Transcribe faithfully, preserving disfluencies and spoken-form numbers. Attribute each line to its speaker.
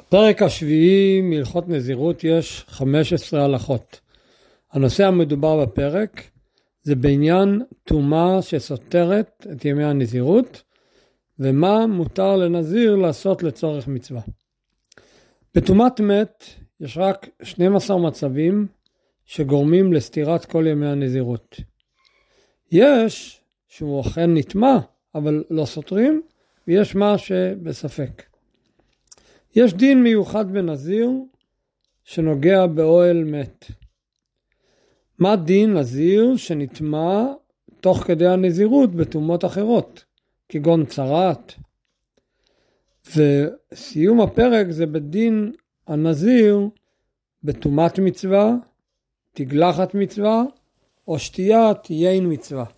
Speaker 1: בפרק השביעי מהלכות נזירות יש חמש עשרה הלכות. הנושא המדובר בפרק זה בעניין טומאה שסותרת את ימי הנזירות, ומה מותר לנזיר לעשות לצורך מצווה. בטומאת מת יש רק שנים עשר מצבים שגורמים לסתירת כל ימי הנזירות. יש שהוא אכן נטמא, אבל לא סותרים, ויש מה שבספק. יש דין מיוחד בנזיר שנוגע באוהל מת. מה דין נזיר שנטמא תוך כדי הנזירות בטומאות אחרות, כגון צרת? וסיום הפרק זה בדין הנזיר בטומאת מצווה, תגלחת מצווה או שתיית יין מצווה.